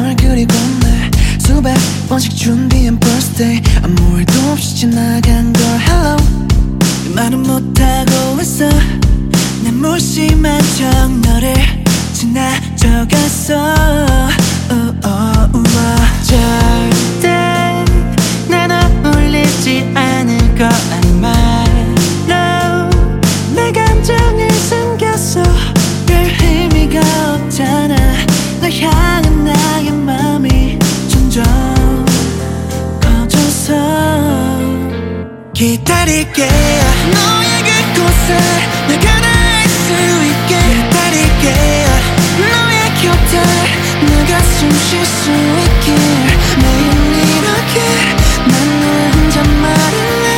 널 그리고 내 수백 번씩 준비한 birthday 아무 일도 없이 지나간 걸 hello 말은 못하고 있어 난 무심한 척 너를 지나쳐갔어 절대 난 어울리지 않을 거란 말로 내 감정을 숨겼어 별 의미가 없잖아 널 향한 나의 맘이 점점 커져서 기다릴게 너의 그곳에 내가 닿을 수 있게 기다릴게 너의 곁에 내가 숨 쉴 수 있게 매일 이렇게 난 널 혼자 말할래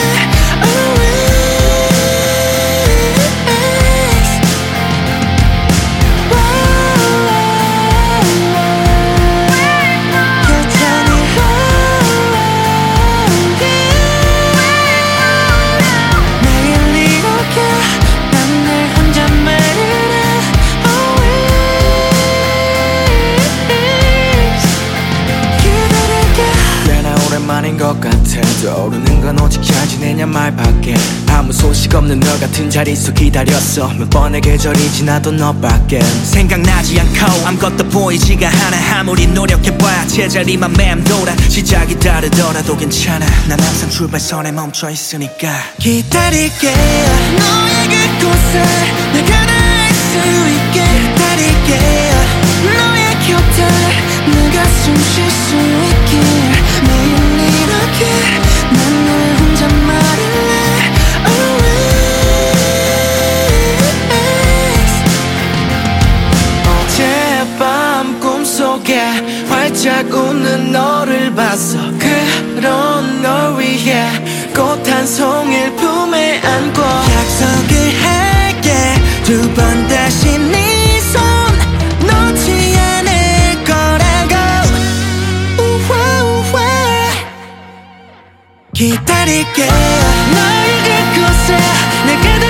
만인 것 같아 떠오르는 건 오직 사진이냐 말밖에 아무 소식 없는 너 같은 자리에서 기다렸어 몇 번의 계절이 지나도 너밖에 생각나지 않고 아무것도 보이지가 않아 아무리 노력해봐야 제자리만 맴돌아 시작이 다르더라도 괜찮아 난 항상 출발선에 멈춰있으니까 기다릴게 너의 그곳에 내가 닿을 수 있게 기다릴게 너의 곁에 내가 숨 쉴 수 있게 매일 이렇게 난 널 혼자 말할래 어젯밤 꿈속에 활짝 웃는 너를 봤어 그런 널 위해 꽃 한 송이를 품에 안고 약속을 할게 두 번 다시 네 손 놓지 않을 거라고 기다릴게 너의 그곳에 내가